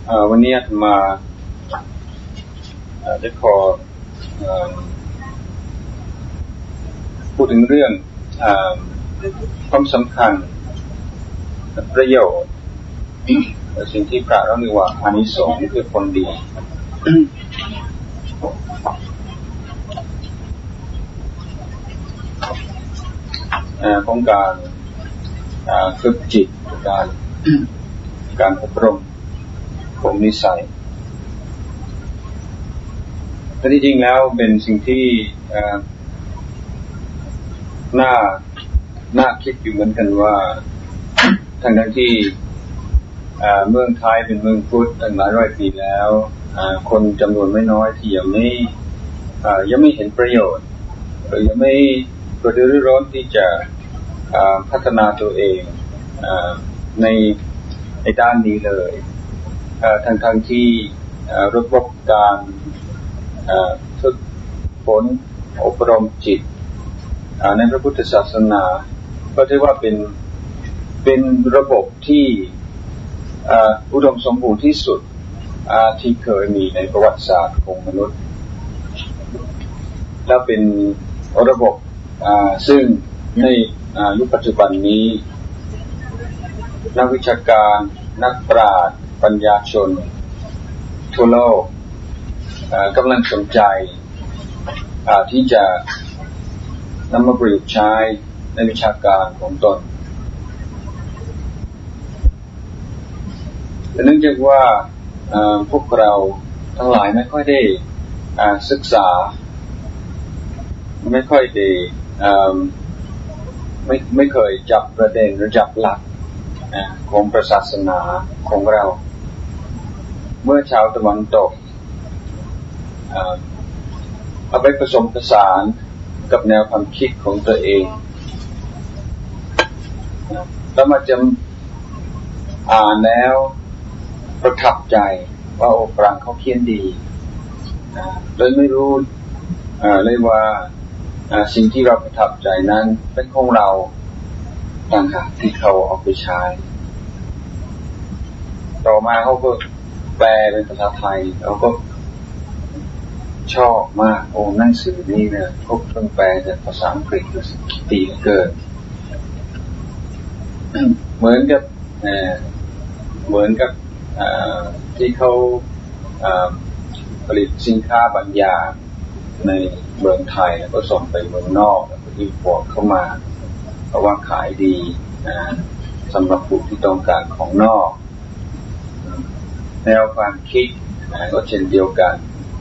วันนี้มาจะขอพูดถึงเรื่องความสำคัญประโยชน์สิ่งที่พระเราเรียกว่าอานิสงส์คือผลดีของการฝึกจิตการอบรมบ่มนิสัยแต่ที่จริงแล้วเป็นสิ่งที่น่าคิดอยู่เหมือนกันว่าทั้งที่เมืองไทยเป็นเมืองพุทธตั้งหลายร้อยปีแล้วคนจำนวนไม่น้อยที่ยังไม่เห็นประโยชน์หรือยังไม่กระตือรือร้นที่จะพัฒนาตัวเองในด้านนี้เลยทั้งที่ระบบการฝึกฝนอบรมจิตในพระพุทธศาสนาก็ถือว่าเป็นระบบที่อุดมสมบูรณ์ที่สุดที่เคยมีในประวัติศาสตร์ของมนุษย์และเป็นระบบซึ่งในยุคปัจจุบันนี้นักวิชาการนักปราชญ์ปัญญาชนทั่วโลกกำลังสนใจที่จะนำมาประยุกต์ใช้ในวิชาการของตนแต่เนื่องจากว่าพวกเราทั้งหลายไม่ค่อยได้ศึกษาไม่ค่อยได้ไม่เคยจับประเด็นหรือจับหลักของศาสนาของเราเมื่อชาวตะวันตกเอาไปผสมผสานกับแนวความคิดของตัวเองแล้วมาจะอ่านแล้วประทับใจว่าโอ้ฝรั่งเขาเขียนดีเลยไม่รู้เลยว่าสิ่งที่เราประทับใจนั้นเป็นของเราต่างหากที่เขาเอาไปใช้ต่อมาเขาก็แปลเป็นภาษาไทยเราก็ชอบมากโอ้หนังสือนี้เนี่ยพวกต้องแปลจากภาษาอังกฤษดีเกินเหมือนกับที่เขาผลิตสินค้าบางอย่างในเมืองไทยแล้วก็ส่งไปเมืองนอกแล้วก็อิมพอร์ตเข้ามาเพราะว่าขายดีสำหรับผู้ที่ต้องการของนอกแนวความคิดก็เช่นเดียวกัน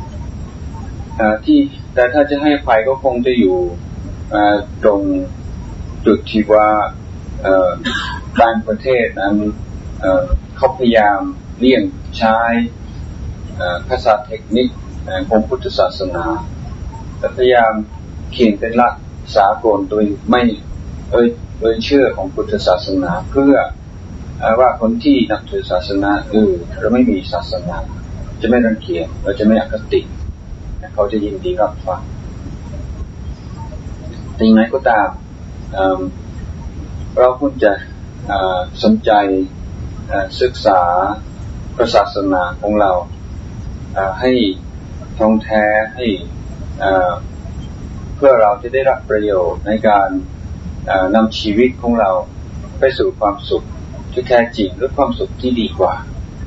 แต่ถ้าจะให้อภัยก็คงจะอยู่ตรงจุดที่ว่าบางประเทศนั้นเขาพยายามเลี่ยงใช้ภาษาเทคนิคของพุทธศาสนาแต่พยายามเขียนเป็นหลักสากลโดยไม่โดยเชื่อของพุทธศาสนาเพื่อว่าคนที่นับถือศาสนาอื่นหรือไม่มีศาสนาจะไม่รังเกียจหรือจะไม่อคติเขาจะยินดีรับฟังแต่อย่างไรก็ตามเราควรจะสนใจศึกษาพระศาสนาของเราให้ท่องแท้ให้เพื่อเราจะได้รับประโยชน์ในการนำชีวิตของเราไปสู่ความสุขที่แท้จริงหรือความสุขที่ดีกว่า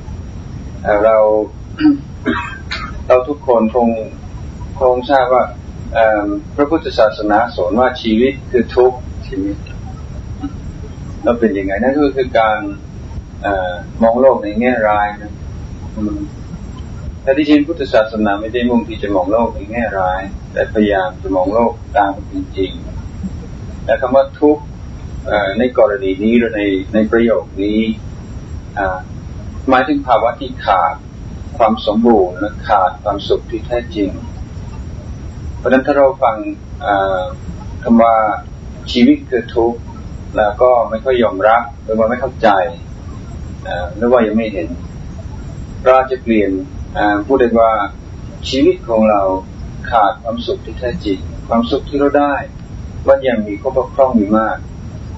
เราทุกคนคงทราบว่าพระพุทธศาสนาสอนว่าชีวิตคือทุกข์ชีวิตเราเป็นยังไงนั่นก็คือการมองโลกในแง่ร้ายนะแต่ที่จริงพุทธศาสนาไม่ได้มุ่งที่จะมองโลกในแง่ร้ายแต่พยายามจะมองโลกตามเป็นจริงและคำว่าทุกข์ในกรณีนี้หรือในประโยคนี้หมายถึงภาวะที่ขาดความสมบูรณ์และขาดความสุขที่แท้จริงเพราะฉะนั้นถ้าเราฟังคำว่าชีวิตคือทุกข์แล้วก็ไม่ค่อยยอมรับหรือว่าไม่เข้าใจหรือว่ายังไม่เห็นเราจะเปลี่ยนพูดได้ว่าชีวิตของเราขาดความสุขที่แท้จริงความสุขที่เราได้ว่ายังมีข้อบกพร่องอยู่มาก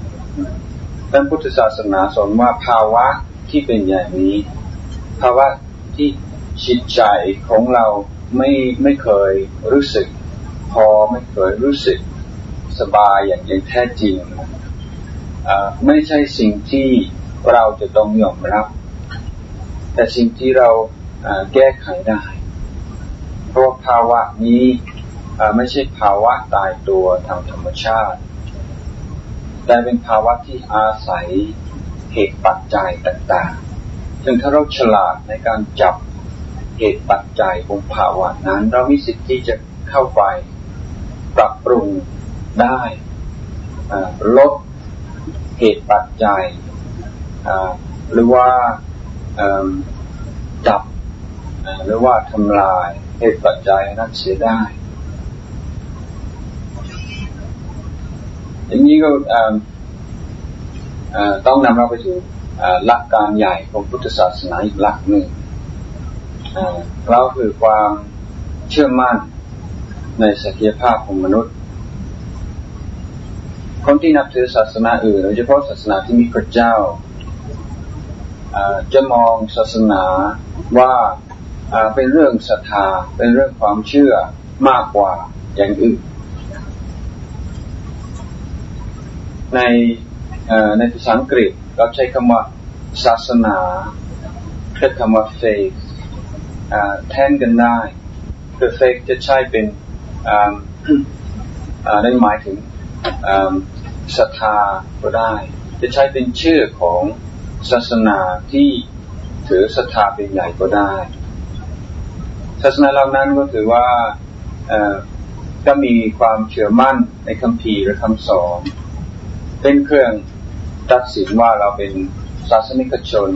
ดังพุทธศาสนาสอนว่าภาวะที่เป็นอย่างนี้ภาวะที่จิตใจของเราไม่เคยรู้สึกพอไม่เคยรู้สึกสบายอย่างแท้จริงไม่ใช่สิ่งที่เราจะต้องยอมรับแต่สิ่งที่เราแก้ไขได้เพราะภาวะนี้ไม่ใช่ภาวะตายตัวทางธรรมชาติแต่เป็นภาวะที่อาศัยเหตุปัจจัยต่างๆซึ่งถ้าเราฉลาดในการจับเหตุปัจจัยของภาวะนั้นเรามีสิทธิ์ที่จะเข้าไปปรับปรุงได้ลดเหตุปัจจัยหรือว่าดับหรือว่าทำลายเหตุปัจจัยนั้นเสียได้อย่างนี้ก็ต้องนำเราไปสู่หลักการใหญ่ของพุทธศาสนาอีกหลักหนึ่งเราคือความเชื่อมั่นในศักยภาพของมนุษย์คนที่นับถือศาสนาอื่นโดยเฉพาะศาสนาที่มีพระเจ้าจะมองศาสนาว่าเป็นเรื่องศรัทธาเป็นเรื่องความเชื่อมากกว่าอย่างอื่นในภาษาอังกฤษเราใช้คำว่าศาสนาใช้คำว่า faith แทนกันได้คือ faith จะใช้เป็นได้หมายถึงศรัทธาก็ได้จะใช้เป็นชื่อของศาสนาที่ถือศรัทธาเป็นใหญ่ก็ได้ศาสนาเหล่านั้นก็ถือว่าก็มีความเชื่อมั่นในคัมภีร์หรือคำสอนเป็นเครื่องตัดสินว่าเราเป็นศาสนิกชน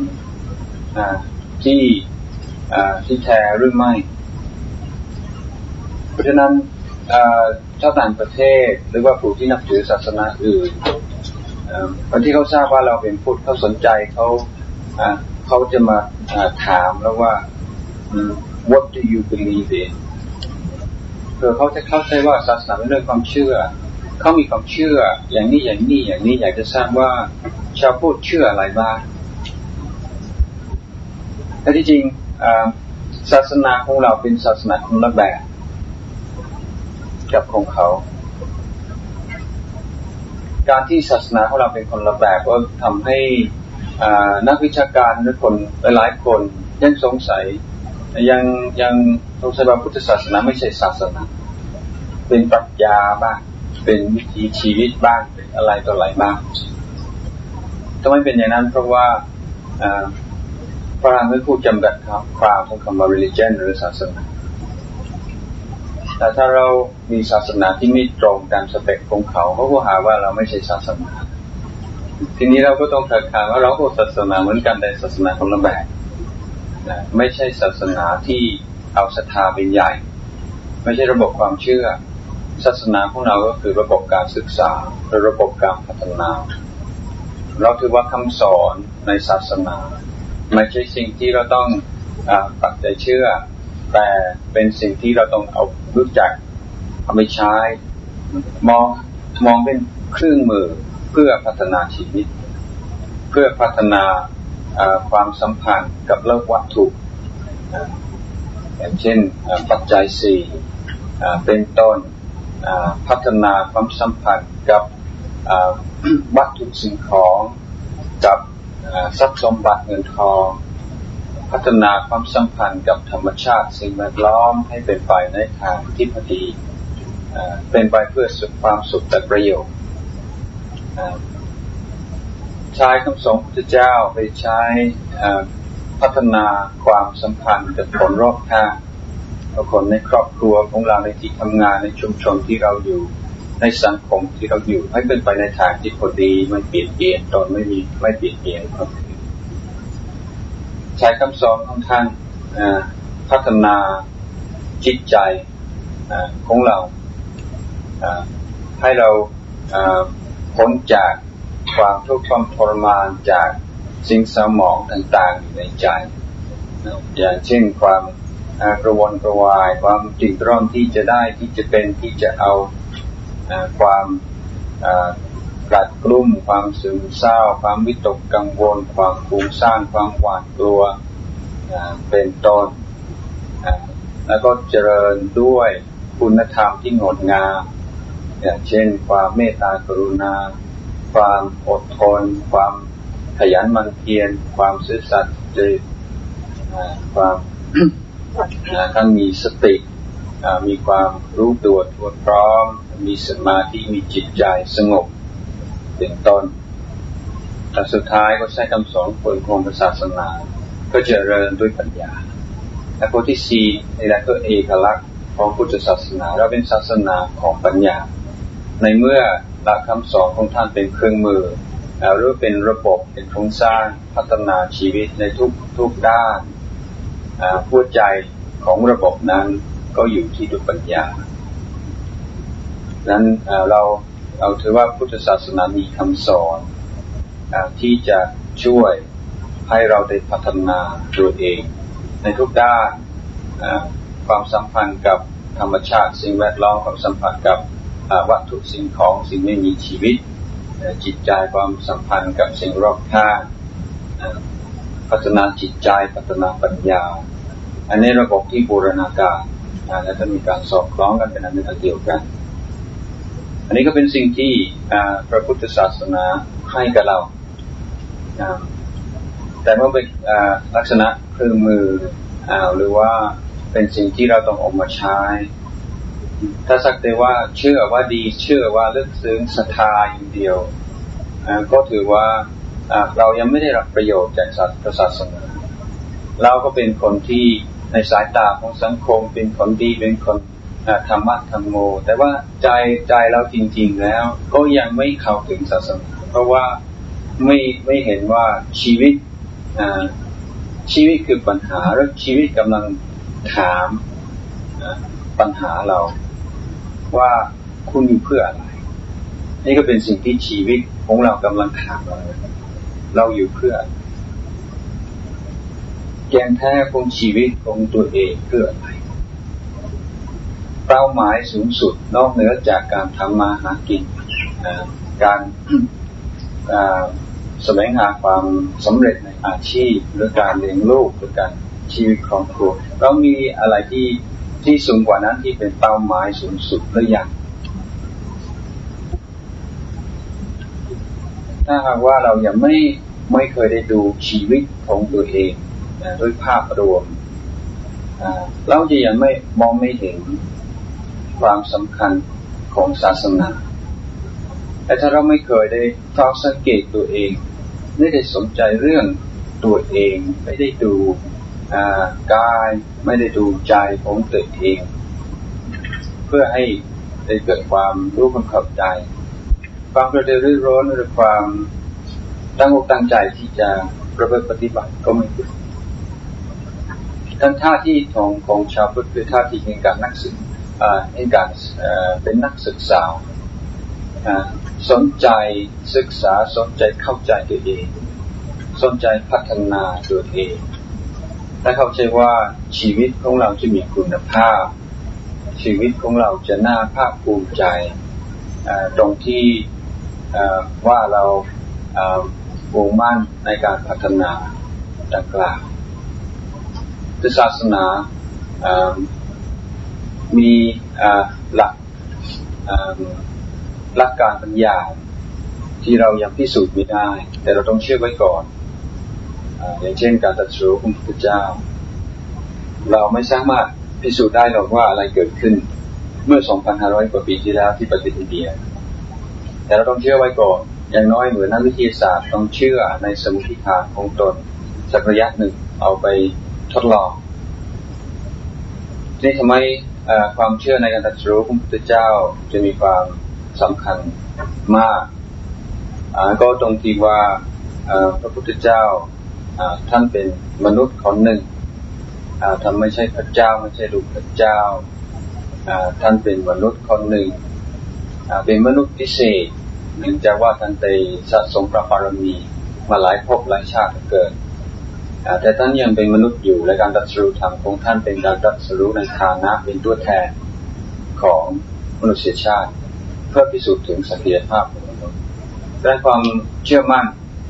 ที่แท้หรือไม่เพราะฉะนั้นชาวต่างประเทศหรือว่าผู้ที่นับถือศาสนาอื่นคนที่เขาทราบว่าเราเป็นพุทธเขาสนใจเขาจะมาถามแล้วว่า what do you believe in เขาจะเข้าใจว่าศาสนาเป็นเรื่องความเชื่อเขามีความเชื่ออย่างนี้อย่างนี้อย่างนี้อยากจะทราบว่าชาวพุทธเชื่ออะไรบ้างแต่ที่จริงศาสนาของเราเป็นศาสนาคนละแบบกับของเขาการที่ศาสนาของเราเป็นคนละแบบก็ทำให้นักวิชาการหรือคนหลายๆคนยังสงสัยว่าพุทธศาสนาไม่ใช่ศาสนาเป็นปรัชญาบ้างเป็นวิถีชีวิตบ้างเป็นอะไรต่ออะไรบ้างทำไมเป็นอย่างนั้นเพราะว่าฝรั่งไม่พูดจำกัดความของคำว่า religion หรือศาสนาแต่ถ้าเรามีศาสนาที่ไม่ตรงตามสเปคของเขาก็หาว่าเราไม่ใช่ศาสนาทีนี้เราก็ต้องคัดค้านว่าเราก็ศาสนาเหมือนกันแต่ศาสนาคนละแบบไม่ใช่ศาสนาที่เอาศรัทธาเป็นใหญ่ไม่ใช่ระบบความเชื่อศาสนาของเราก็คือระบบการศึกษาหรือระบบการพัฒนาเราถือว่าคำสอนในศาสนาไม่ใช่สิ่งที่เราต้องปักใจเชื่อแต่เป็นสิ่งที่เราต้องเอารู้จักเอาไปใช้มองเป็นเครื่องมือเพื่อพัฒนาชีวิตเพื่อพัฒนาความสัมพันธ์กับโลกวัตถุอย่างเช่นปัจจัย4เป็นต้นพัฒนาความสัมพันธ์กับวัตถุสิ่งของกับทรัพย์สมบัติเงินทองพัฒนาความสัมพันธ์กับธรรมชาติสิ่งแวดล้อมให้เป็นไปในทางที่พอดีเป็นไปเพื่อความสุขและประโยชน์ใช้คำสอนพระเจ้าไปใช้พัฒนาความสัมพันธ์กับคนรอบข้างคนในครอบครัวของเราในที่ทำงานในชุมชนที่เราอยู่ในสังคมที่เราอยู่ให้เป็นไปในทางที่พอดีไม่เปลี่ยนเปลี่ยนตนไม่เปลี่ยนเปลี่ยนคนอื่นใช้คำสอนของท่านพัฒนาจิตใจของเราให้เราพ้นจากความทุกข์ความทรมานจากสิ่งเศร้าหมองต่างๆอยู่ในใจอย่างเช่นความกระวนกระวายความดิ้นรนที่จะได้ที่จะเป็นที่จะเอาความกลัดกลุ้มความซึมเศร้าความวิตกกังวลความฟุ้งซ่านความหวาดกลัวเป็นต้นแล้วก็เจริญด้วยคุณธรรมที่งดงามอย่างเช่นความเมตตากรุณาความอดทนความขยันหมั่นเพียรความซื่อสัตย์ความท่านมีสติมีความรู้ตัวทั่วพร้อมมีสมาธิมีจิตใจสงบเป็นต้นแต่สุดท้ายก็ใช้คำสอนของศาสนาก็เจริญด้วยปัญญาและข้อที่สี่นี่แหละก็เอกลักษณ์ของพุทธศาสนาเราเป็นศาสนาของปัญญาในเมื่อหลักคำสอนของท่านเป็นเครื่องมือหรือเป็นระบบเป็นโครงสร้างพัฒนาชีวิตในทุกด้านหัวใจของระบบนั้นก็อยู่ที่ด้วยปัญญานั้นเราถือว่าพุทธศาสนามีคำสอนที่จะช่วยให้เราได้พัฒนาตัวเองในทุกด้านความสัมพันธ์กับธรรมชาติสิ่งแวดล้อมความสัมพันธ์กับวัตถุสิ่งของสิ่งไม่มีชีวิตจิตใจความสัมพันธ์กับสิ่งรอบข้างพัฒนาจิตใจพัฒนาปัญญาอันนี้ระบบที่บูรณาการและจะมีการสอดคล้องกันเป็นอันหนึ่งอันเดียวกันอันนี้ก็เป็นสิ่งที่พระพุทธศาสนาให้กับเราแต่เมื่อเป็นลักษณะเครื่องมือหรือว่าเป็นสิ่งที่เราต้องเอามาใช้ถ้าสักแต่ว่าเชื่อว่าดีเชื่อว่าลึกซึ้งศรัทธาอย่างเดียวก็ถือว่าเรายังไม่ได้รับประโยชน์จากศาสนาเราก็เป็นคนที่ในสายตาของสังคมเป็นคนดีเป็นคนธรรมะธรรมโมแต่ว่าใจเราจริงๆแล้วก็ยังไม่เข้าถึงศาสนาเพราะว่าไม่เห็นว่าชีวิตคือปัญหาและชีวิตกำลังถามปัญหาเราว่าคุณอยู่เพื่ออะไรนี่ก็เป็นสิ่งที่ชีวิตของเรากำลังถามเราอยู่เพื่อแกนแท้ของชีวิตของตัวเองเพื่ออะไรเป้าหมายสูงสุดนอกเหนือจากการทำมาหากินการแสวงหาความสำเร็จในอาชีพหรือการเลี้ยงลูกหรือการชีวิตครอบครัวเรามีอะไรที่สูงกว่านั้นที่เป็นเป้าหมายสูงสุดหรือยังถ้าหากว่าเรายังไม่เคยได้ดูชีวิตของตัวเองด้วยภาพรวมเราจะยังมองไม่เห็นความสำคัญของศาสนาแต่ถ้าเราไม่เคยได้เฝ้าสังเกตตัวเองไม่ได้สนใจเรื่องตัวเองไม่ได้ดูกายไม่ได้ดูใจของตัวเองเพื่อให้ได้เกิดความรู้ความเข้าใจความกระตือรือร้นหรือความตั้งอกตั้งใจที่จะประพฤติปฏิบัติก็ไม่เกิดท่าที่ของชาวพุทธคือท่าที่ในการนักศึกษาเป็นนักศึกษาสนใจศึกษาสนใจเข้าใจตัวเองสนใจพัฒนาตัวเองและเข้าใจว่าชีวิตของเราจะมีคุณภาพชีวิตของเราจะน่าภาคภูมิใจตรงที่ว่าเรามุ่งมั่นในการพัฒนาดังกล่าวศาสนามีหลักการบางอย่างที่เรายังพิสูจน์ไม่ได้แต่เราต้องเชื่อไว้ก่อนอย่างเช่นการตรัสรู้ของพระพุทธเจ้าเราไม่สามารถพิสูจน์ได้หรอกว่าอะไรเกิดขึ้นเมื่อ 2,500 กว่าปีที่แล้วที่ประเทศอินเดียแต่เราต้องเชื่อไว้ก่อนอย่างน้อยเหมือนนักวิทยาศาสตร์ต้องเชื่อในสมมติฐานของตนสักระยะหนึ่งเอาไปทดลองนี่ทำไมความเชื่อในการตรัสรู้ของพระพุทธเจ้าจะมีความสำคัญมากก็ตรงที่ว่าพระพุทธเจ้าท่านเป็นมนุษย์คนหนึ่งท่านไม่ใช่พระเจ้าไม่ใช่ลูกพระเจ้าท่านเป็นมนุษย์คนหนึ่งเป็นมนุษย์พิเศษเนื่องจากว่าท่านได้สะสมพระบารมีมาหลายภพหลายชาติเกิดแต่ท่านยังเป็นมนุษย์อยู่และการตรัสรู้ธรรมของท่านเป็นการตรัสรู้ในฐานะเป็นตัวแทนของมนุษยชาติเพื่อพิสูจน์ถึงศักยภาพของมนุษย์และความเชื่อมั่น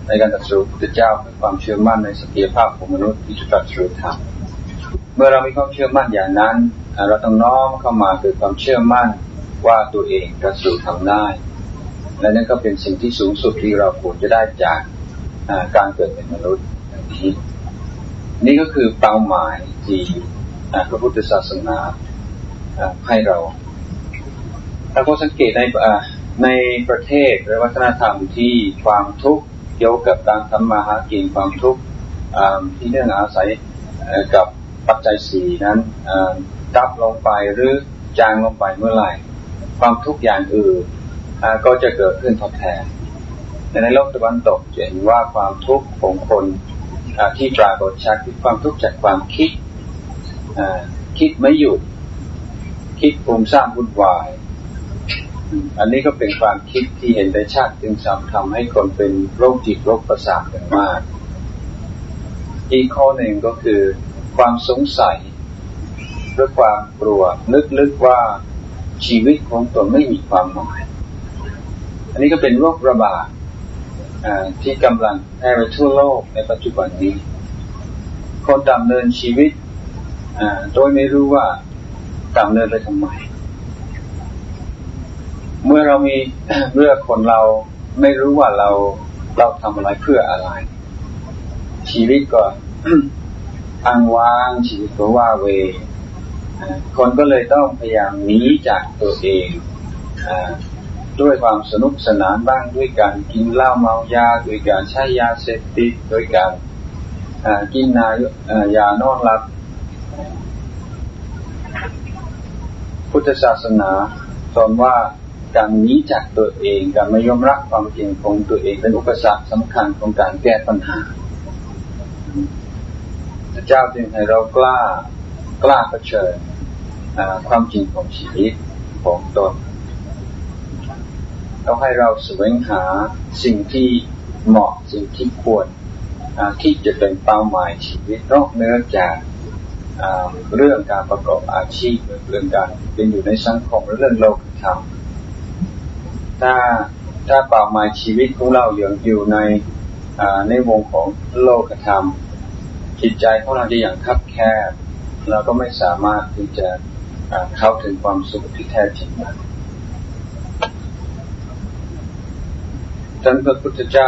ในการตรัสรู้พระพุทธเจ้าคือความเชื่อมั่นในศักยภาพของมนุษย์ที่จะตรัสรู้ธรรมเมื่อเรามีความเชื่อมั่นอย่างนั้นเราต้องน้อมเข้ามาคือความเชื่อมั่นว่าตัวเองตรัสรู้ธรรมได้และนั่นก็เป็นสิ่งที่สูงสุดที่เราควรจะได้จากการเกิดเป็นมนุษย์อย่างนี้นี่ก็คือเป้าหมายที่พระพุทธศาสนาให้เราถ้าเราสังเกตในประเทศหรือวัฒนธรรมที่ความทุกข์เกี่ยวกับการทำมาหากินความทุกข์ที่เนื่องอาศัยกับปัจจัยสี่นั้นดับลงไปหรือจางลงไปเมื่อไหร่ความทุกข์อย่างอื่นก็จะเกิดขึ้นทดแทนในโลกตะวันตกจะเห็นว่าความทุกข์ของคนที่ปรากฏชัดคือความทุกข์จากความคิดไม่หยุดคิดฟุ้งซ่านวุ่นวายอันนี้ก็เป็นความคิดที่เห็นได้ชัดจึงทำให้คนเป็นโรคจิตโรคประสาทกันมากอีกข้อหนึ่งก็คือความสงสัยหรือความกลัวลึกๆว่าชีวิตของตนไม่มีความหมายอันนี้ก็เป็นโรคระบาดที่กำลังแพร่ไปทั่วโลกในปัจจุบันนี้คนดำเนินชีวิตโดยไม่รู้ว่าดำเนินไปทำไมเมื่อคนเราไม่รู้ว่าเราทำอะไรเพื่ออะไรชีวิตก็ อ้างว้างชีวิตก็ว่าเวคนก็เลยต้องพยายามหนีจากตัวเองด้วยความสนุกสนานบ้างด้วยการกินเหล้าเมายาด้วยการใช้ยาเสพติดด้วยการกินยานอนหลับพุทธศาสนาสอนว่าการหนีจากตัวเองการไม่ยอมรับความจริงของตัวเองเป็นอุปสรรคสำคัญของการแก้ปัญหาพระเจ้าจึงให้เรากล้าเผชิญความจริงของชีวิตของตนเราให้เราแสวงหาสิ่งที่เหมาะสิ่งที่ควรที่จะเป็นเป้าหมายชีวิตนอกเหนือจากเรื่องการประกอบอาชีพเรื่องการเป็นอยู่ในสังคมและเรื่องโลกธรรมถ้าเป้าหมายชีวิตของเราอยู่ในวงของโลกธรรมจิตใจของเราจะอย่างคับแคบเราก็ไม่สามารถที่จะเข้าถึงความสุขที่แท้จริงได้ท่านพระพุทธเจ้า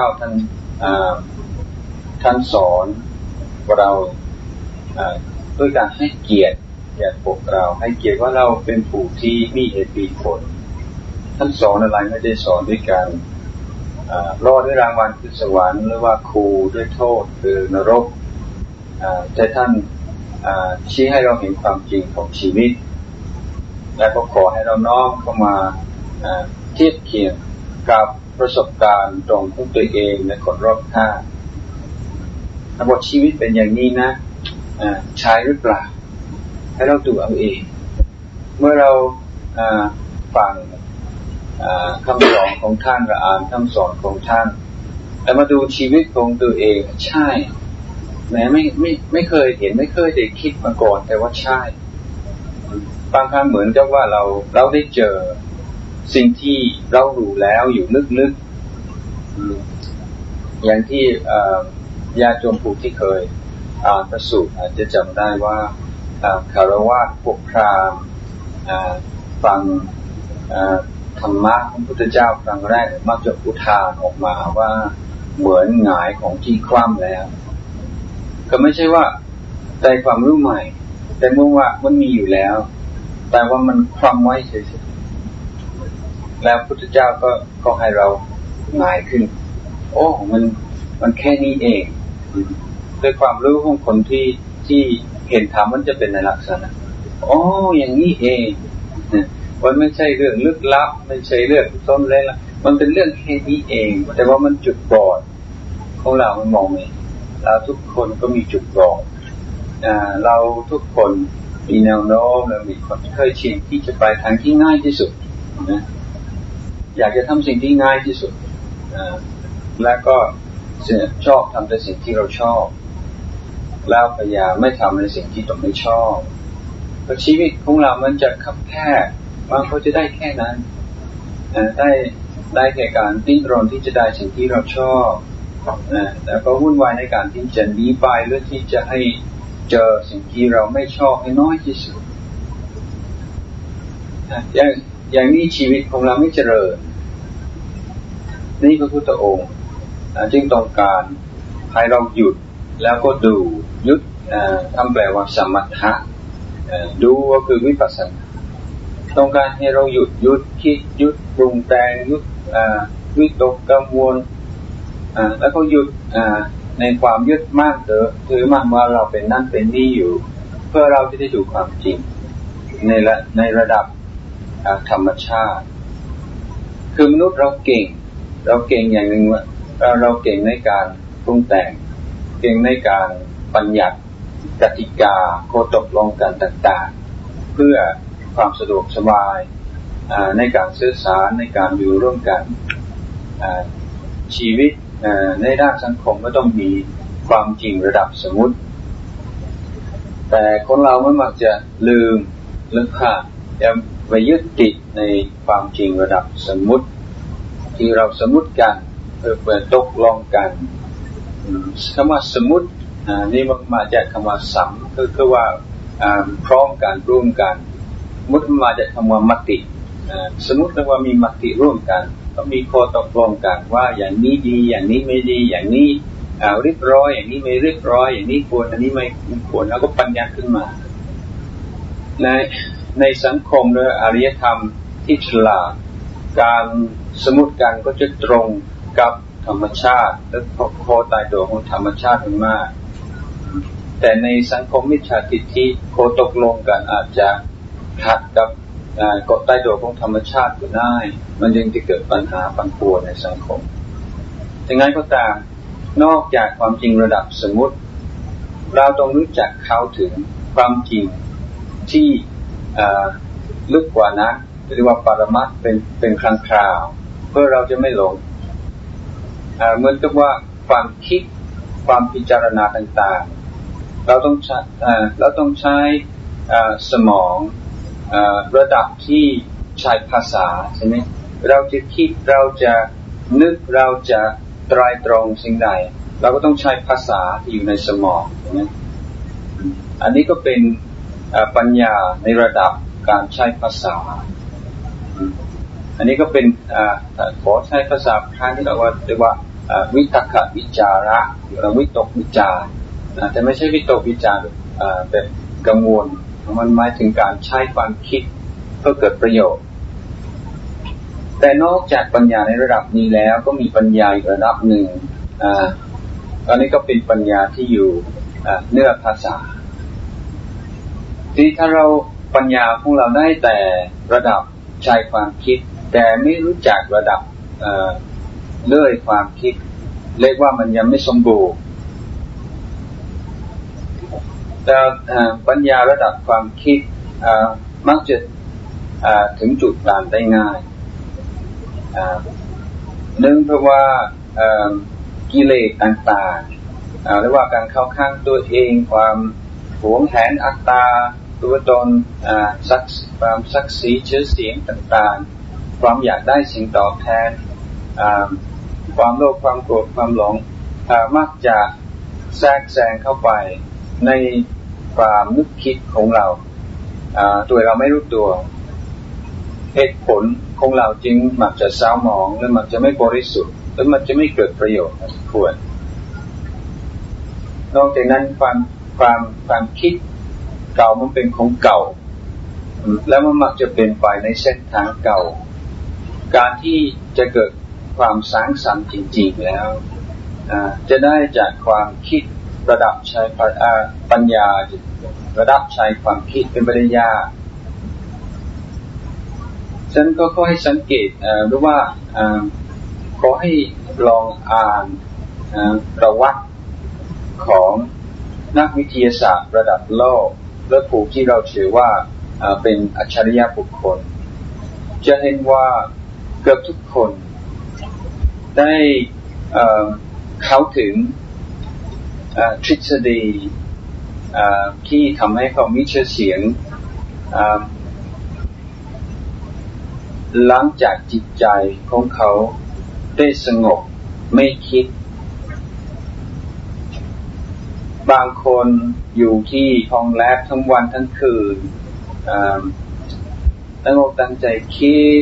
ท่านสอนเราด้วยการให้เกียรติแก่พวกเราให้เกียรติว่าเราเป็นผู้ที่มีเหตุมีผลท่านสอนอะไรไม่ได้สอนด้วยการรอดด้วยรางวัลคือสวรรค์หรือว่าครูด้วยโทษคือนรกแต่ท่านชี้ให้เราเห็นความจริงของชีวิตและก็ขอให้เราน้อมเข้ามาเทียบเคียงกับประสบการณ์ตรงของตัวเองและคนรอบข้างว่าชีวิตเป็นอย่างนี้นะใช่หรือเปล่าให้เราดูเอาเองเมื่อเราฟังคำสอนของท่านอ่านคำสอนของท่านแต่มาดูชีวิตของตัวเองใช่แม้ไม่เคยเห็นไม่เคยได้คิดมาก่อนแต่ว่าใช่บางครั้งเหมือนกับว่าเราได้เจอสิ่งที่เรารู้แล้วอยู่ลึกๆอย่างที่ญาติโยมผู้ที่เคยพระสูตรอาจจะจำได้ว่าคารวะพวกพราหมณ์ฟังธรรมะของพระพุทธเจ้าครั้งแรกมักจะอุทานออกมาว่าเหมือนหงายของที่คว่ำแล้วก็ไม่ใช่ว่าได้ความรู้ใหม่แต่เมื่อว่ามันมีอยู่แล้วแต่ว่ามันคว่ำไว้เฉยๆแล้วพระพุทธเจ้าก็ให้เราหงายขึ้นโอ้มันแค่นี้เองด้วยความรู้ของคนที่เห็นธรรมมันจะเป็นในลักษณะอ๋ออย่างนี้เองมันไม่ใช่เรื่องลึกลับไม่ใช่เรื่องซ่อนเร้นละมันเป็นเรื่องแค่นี้เองแต่ว่ามันจุดบอดของเรามันมองไม่เราทุกคนก็มีจุดบอดเราทุกคนมีแนวโน้มและมีความเคยชินที่จะไปทางที่ง่ายที่สุดนะอยากจะทำสิ่งที่ง่ายที่สุดแล้วก็ชอบทำแต่สิ่งที่เราชอบแล้วพยายามไม่ทำในสิ่งที่ตนไม่ชอบเพราะชีวิตของเรามันจะคับแคบบางคนจะได้แค่นั้นได้แค่การดิ้นรนที่จะได้สิ่งที่เราชอบแล้วก็วุ่นวายในการที่จะหนีไปหรือที่จะให้เจอสิ่งที่เราไม่ชอบให้น้อยที่สุดอย่างนี้ชีวิตของเราไม่เจริญนี่พระพุทธองค์จึงต้องการให้เราหยุดแล้วก็ดูหยุดทำแปลว่าสมถะดูก็คือวิปัสสนาต้องการให้เราหยุดคิดหยุดปรุงแต่งหยุดวิตกกังวลแล้วก็หยุดในความยึดมั่นถือมั่นว่าเราเป็นนั่นเป็นนี่อยู่เพื่อเราจะได้ดูความจริงในระดับธรรมชาติคือมนุษย์เราเก่งอย่างหนึ่งว่าเราเก่งในการปรุงแต่งเก่งในการบัญญัติกติกาข้อตกลงกันต่างๆเพื่อความสะดวกสบายในการสื่อสารในการอยู่ร่วมกันชีวิตในด้านสังคมก็ต้องมีความจริงระดับสมมุติแต่คนเราไม่มักจะลืมหรือขาดจะไปยึดติดในความจริงระดับสมมุติที่เราสมมุติกันเพื่อตกลงกันคำว่าสมมุตินี่มันมาจากคำว่าสัมคือว่าพร้อมกันร่วมกันมุติมาจากคำว่ามติสมมุติว่ามีมติร่วมกันก็มีข้อตกลงกันว่าอย่างนี้ดีอย่างนี้ไม่ดีอย่างนี้เรียบร้อยอย่างนี้ไม่เรียบร้อยอย่างนี้ควรอันนี้ไม่ควรแล้วก็ปัญญาขึ้นมาในสังคมหรืออารยธรรมที่ฉลาดการสมมุติกันก็จะตรงกับธรรมชาติและข้อตายตัวของธรรมชาติมากแต่ในสังคมมิจฉาทิฏฐิข้อตกลงกันอาจจะขัดกับกฎใต้ตัวของธรรมชาติก็ได้มันจึงจะเกิดปัญหาปัญหาในสังคมอย่างนั้นก็ตามนอกจากความจริงระดับสมมุติเราต้องรู้จักเข้าถึงความจริงที่ลึกกว่านั้นเรียกว่าปรมัตถ์เป็นครั้งคราวเพื่อเราจะไม่หลงเหมือนกับว่าความคิดความพิจารณาต่างๆเราต้องใช้สมองระดับที่ใช้ภาษาใช่ไหมเราจะคิดเราจะนึกเราจะไตร่ตรองสิ่งใดเราก็ต้องใช้ภาษาที่อยู่ในสมองใช่ไหมอันนี้ก็เป็นปัญญาในระดับการใช้ภาษาอันนี้ก็เป็นขอใช้ภาษาคล้ายที่เราเรียกว่าวิตกวิจาระหรือวิตกวิจารแต่ไม่ใช่วิตกวิจารแบบกังวลมันหมายถึงการใช้ความคิดเพื่อเกิดประโยชน์แต่นอกจากปัญญาในระดับนี้แล้วก็มีปัญญาอีกระดับหนึ่งอันนี้ก็เป็นปัญญาที่อยู่เหนือภาษาที่ถ้าเราปัญญาของเราได้แต่ระดับใช้ความคิดแต่ไม่รู้จักระดับเลื่อยความคิดเรียกว่ามันยังไม่สมบูรณ์แต่ปัญญาระดับความคิดมักจะถึงจุดกลางได้ง่ายเนื่องเพราะว่ากิเลสต่างๆหรือว่าการเข้าข้างตัวเองความหวงแหนอัตตาตัวตนความศักดิ์ศรีชื่อเสียงต่างๆความอยากได้สิ่งตอบแทนความโลภความโกรธความหลงมักจะแทรกแซงเข้าไปในความนึกคิดของเราตัวเราไม่รู้ตัวเหตุผลของเราจึงมักจะเศร้าหมองและมักจะไม่บริสุทธิ์และมันจะไม่เกิดประโยชน์ควรนอกจากนั้นความคิดเก่ามันเป็นของเก่าแล้วมันมักจะเป็นไปในเส้นทางเก่าการที่จะเกิดความสร้างสรรค์จริงๆแล้วจะได้จากความคิดระดับใช้ปัญญาระดับใช้ความคิดเป็นปัญญาฉันก็ขอให้สังเกตหรือว่าขอให้ลองอ่านประวัติของนักวิทยาศาสตร์ระดับโลกและผู้ที่เราเชื่อว่าเป็นอัจฉริยะบุคคลจะเห็นว่าเกือบทุกคนได้เข้าถึงทฤษฎีที่ทำให้เขามีชื่อเสียงหลังจากจิตใจของเขาได้สงบไม่คิดบางคนอยู่ที่ห้องแลบทั้งวันทั้งคืนตั้งอกตั้งใจคิด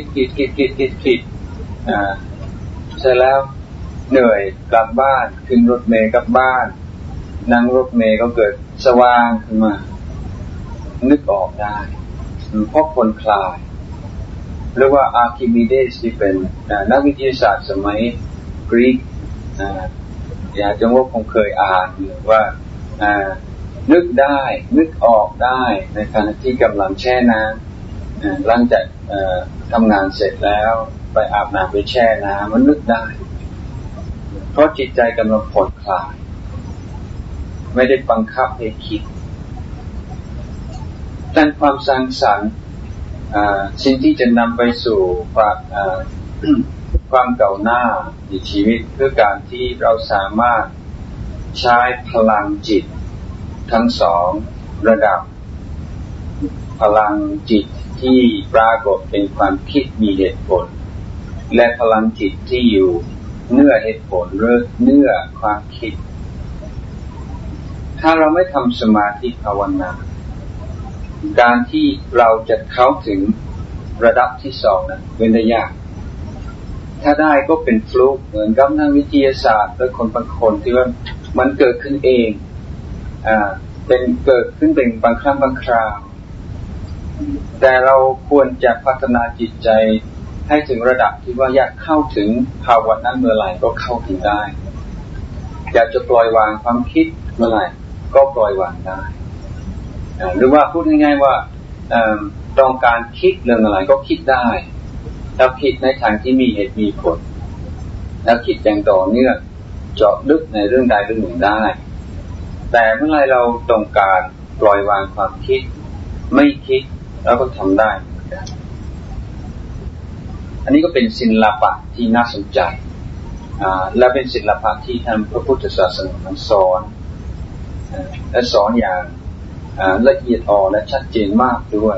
เสร็จแล้วเหนื่อยกลับบ้านขึ้นรถเมล์กลับบ้านนั่งรถเมล์ก็เกิดสว่างขึ้นมานึกออกได้เพราะคนคลายหรือว่าอาร์คิมิเดสที่เป็นนักวิทยาศาสตร์สมัยกรีกอยากจะว่าคงเคยอ่านว่านึกได้นึกออกได้ในขณะที่กำลังแช่น้ำหลังจากทำงานเสร็จแล้วไปอาบน้ำไปแช่น้ำมันนึกได้เพราะจิตใจกำลังผ่อนคลายไม่ได้บังคับให้คิดแต่ความสร้างสรรค์สิ่งที่จะนำไปสู่ความก้าวหน้าในชีวิตคือการที่เราสามารถใช้พลังจิตทั้งสองระดับพลังจิตที่ปรากฏเป็นความคิดมีเหตุผลและพลังจิตที่อยู่เหนือเหตุผลหรือเหนือความคิดถ้าเราไม่ทำสมาธิภาวนาการที่เราจะเข้าถึงระดับที่สองนั้นเป็นได้ยากถ้าได้ก็เป็นฟลุกเหมือนกับนักวิทยาศาสตร์หรือคนบางคนที่ว่ามันเกิดขึ้นเองเป็นเกิดขึ้นเป็นบางครั้งบางคราวแต่เราควรจะพัฒนาจิตใจให้ถึงระดับที่ว่าอยากเข้าถึงภาวะนั้นเมื่อไหร่ก็เข้าถึงได้อยากจะปล่อยวางความคิดเมื่อไหร่ก็ปล่อยวางได้หรือว่าพูดง่ายๆว่าต้องการคิดเรื่องอะไรก็คิดได้แล้วคิดในทางที่มีเหตุมีผลแล้วคิดอย่างต่อเนื่องเจาะลึกในเรื่องใดเรื่องหนึ่งได้แต่เมื่อไรเราต้องการปล่อยวางความคิดไม่คิดแล้วก็ทำได้เหมือนกันอันนี้ก็เป็นศิลปะที่น่าสนใจและเป็นศิลปะที่ทางพระพุทธศาสนาสอนและสอนอย่างละเอียดอ่อนและชัดเจนมากด้วย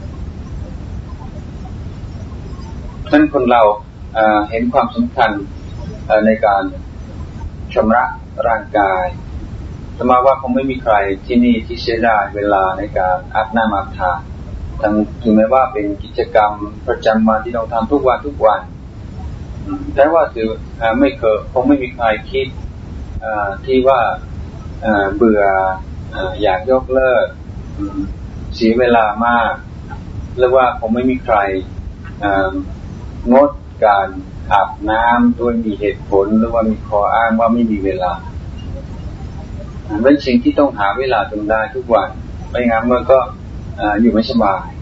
ท่านคนเราเห็นความสำคัญในการชำระร่างกายสมมติว่าคงไม่มีใครที่นี่ที่เสียดายเวลาในการอาบน้ำอาบท่าถึงแม้ว่าเป็นกิจกรรมประจำวันที่เราทำทุกวันแต่ว่าคงไม่มีใครคิดที่ว่าเบื่ออยากยกเลิกเสียเวลามากหรือว่าคงไม่มีใครงดการอาบน้ำโดยมีเหตุผลหรือว่ามีข้ออ้างว่าไม่มีเวลาเป็นสิ่งที่ต้องหาเวลาจนได้ทุกวันไม่งั้นมันก็อยู่ไม่สบาย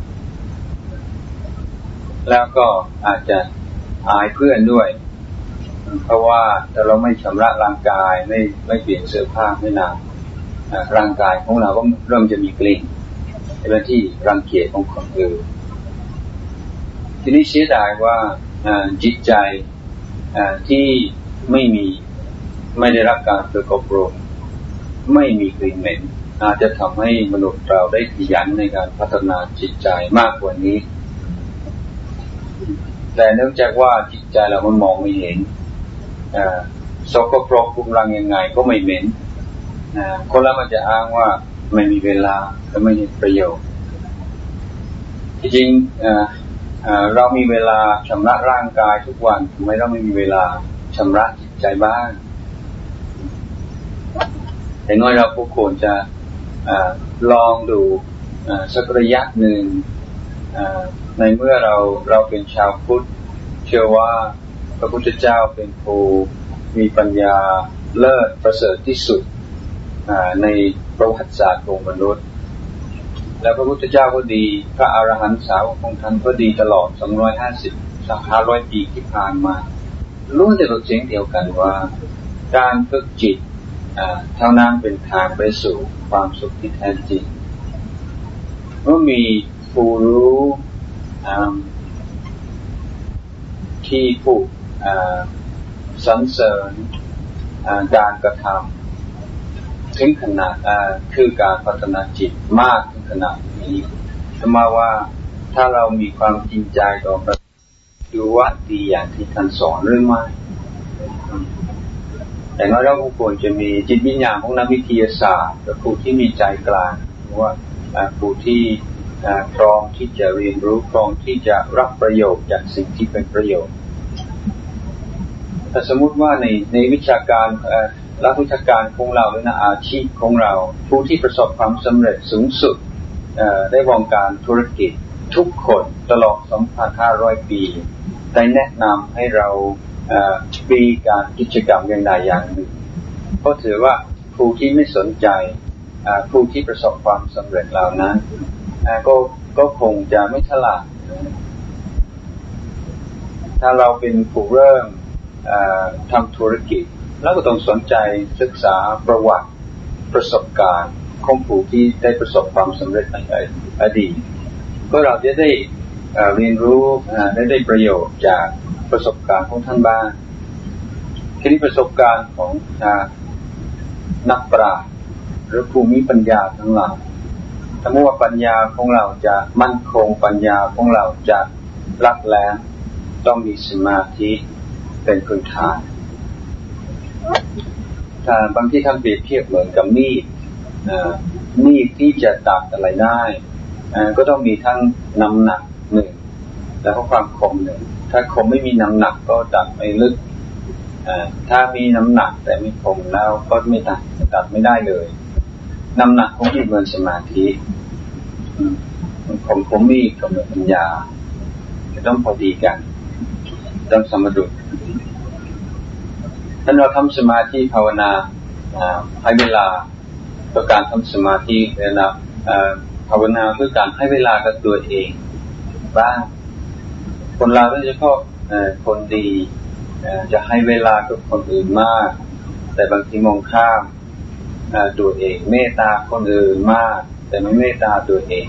แล้วก็อาจจะอายเพื่อนด้วยเพราะว่าถ้าเราไม่ชำระร่างกายไม่เปลี่ยนเสื้อผ้าไม่นานร่างกายของเราก็เริ่มจะมีกลิ่นเป็นที่รังเกียจของคนอื่นทีนี้เสียดายว่าจิตใจที่ไม่ได้รับการฝึกอบรมไม่มีกลิ่นเหม็นอาจจะทำให้มนุษย์เราได้ขยันในการพัฒนาจิตใจมากกว่านี้แต่เนื่องจากว่าจิตใจเรามันมองไม่เห็นสกปรกรุงรังยังไงก็ไม่เหม็นคนละมันจะอ้างว่าไม่มีเวลาและไม่มีประโยชน์จริงเรามีเวลาชำระร่างกายทุกวันทำไมเราไม่มีเวลาชำระจิตใจบ้างแต่น้อยเราก็ควรจะลองดูสักระยะหนึ่งในเมื่อเราเป็นชาวพุทธเชื่อว่าพระพุทธเจ้าเป็นผู้มีปัญญาเลิศประเสริฐที่สุดในประวัติศาสตร์ของมนุษย์และพระพุทธเจ้าก็ดีพระอรหันตสาวกของท่านก็ดีตลอด250-500 ปีที่ผ่านมาล้วนแต่บอกเสียงเดียวกันว่าการฝึกจิตเท่านั้นเป็นทางไปสู่ความสุขที่แท้จริงเมื่อมีผู้รู้ที่ผู้สรรเสริญการกระทำถึงขนาดคือการพัฒนาจิตมากถึงขนาดนี้สมมติว่าถ้าเรามีความจริงใจต่อพระดูว่าดีอย่างที่ท่านสอนหรือไม่อย่างน้อยเราควรจะมีจิตวิญญาณของนักวิทยาศาสตร์และผู้ที่มีใจกลางหรือว่าผู้ที่พร้อมที่จะเรียนรู้พร้อมที่จะรับประโยชน์จากสิ่งที่เป็นประโยชน์ถ้าสมมุติว่าในวิชาการและวิชาการของเราหรือในอาชีพของเราผู้ที่ประสบความสำเร็จสูงสุดในวงการธุรกิจทุกคนตลอด 2,500 ปีได้แนะนำให้เรามีการกิจกรรมอย่างใดอย่างหนึ่งเพราะถือว่าผู้ที่ไม่สนใจผู้ที่ประสบความสำเร็จเหล่านั้นก็คงจะไม่ฉลาดถ้าเราเป็นผู้เริ่มทำธุรกิจเราก็ต้องสนใจศึกษาประวัติประสบการณ์ของผู้ที่ได้ประสบความสำเร็จในอดีตก็เราจะได้เรียนรู้ได้ประโยชน์จากประสบการณ์ของท่านบ้างทีนี้ประสบการณ์ของนักปราชญ์หรือผู้มีปัญญาทั้งหลายถ้าว่าปัญญาของเราจะมั่นคงปัญญาของเราจะรักแรงต้องมีสมาธิเป็นพื้นฐานถ้าบางที่ท่านเปรียบเทียบเหมือนกับมีดที่จะตัดอะไรได้ก็ต้องมีทั้งน้ำหนักหนึ่งแล้วก็ความคมหนึ่งถ้าคมไม่มีน้ำหนักก็ตัดไม่ลึกถ้ามีน้ำหนักแต่ไม่คมแล้วก็ไม่ตัดไม่ได้เลยน้ำหนักของมีดเหมือนสมาธิของมีดกับปัญญาจะต้องพอดีกันต้องสมดุลถ้าเราทำสมาธิภาวนาให้เวลาต่อการทำสมาธินะภาวนาคือการให้เวลากับตัวเองบ้างคนเราโดยเฉพาะคนดีจะให้เวลากับคนอื่นมากแต่บางทีมองข้ามตัวเองเมตตาคนอื่นมากแต่ไม่เมตตาตัวเอง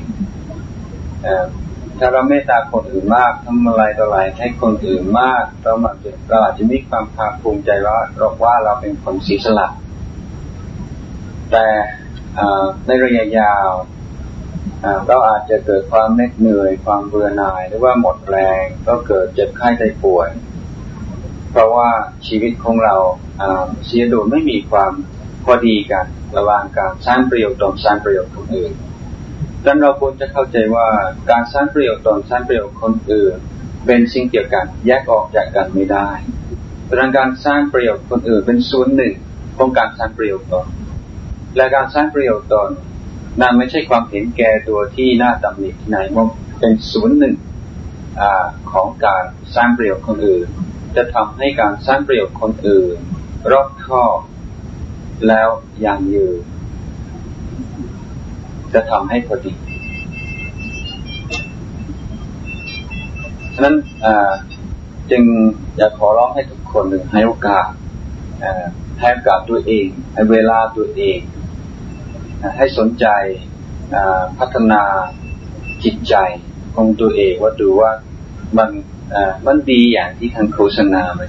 ถ้าเราเมตตาคนอื่นมากทำอะไรต่ออะไรให้คนอื่นมากเราอาจจะมีความภาคภูมิใจว่าเราเป็นคนเสียสละแต่ในระยะยาวเราอาจจะเกิดความเหนื่อยความเบื่อหน่ายหรือว่าหมดแรงก็เกิดเจ็บไข้ได้ป่วยเพราะว่าชีวิตของเราเสียโดยไม่มีความพอดีกันระหว่างการสร้างประโยชน์ตนสร้างประโยชน์คนอื่นดังนั้นเราควรจะเข้าใจว่าการสร้างประโยชน์ตนสร้างประโยชน์คนอื่นเป็นสิ่งเดียวกันแยกออกจากกันไม่ได้ดังนั้นการสร้างประโยชน์คนอื่นเป็นส่วนหนึ่งของการสร้างประโยชน์ตนและการสร้างประโยชน์ตนนั่นไม่ใช่ความเห็นแก่ตัวที่น่าตำหนิที่ไหนมันเป็นส่วนหนึ่งของการสร้างประโยชน์คนอื่นจะทำให้การสร้างประโยชน์คนอื่นรอบคอบแล้วยั่งยืนจะทำให้พอดีฉะนั้นจึงอยากขอร้องให้ทุกคนให้โอกาสตัวเองให้เวลาตัวเองให้สนใจพัฒนาจิตใจของตัวเองว่าดูว่ามันดีอย่างที่ท่านโฆษณาไหม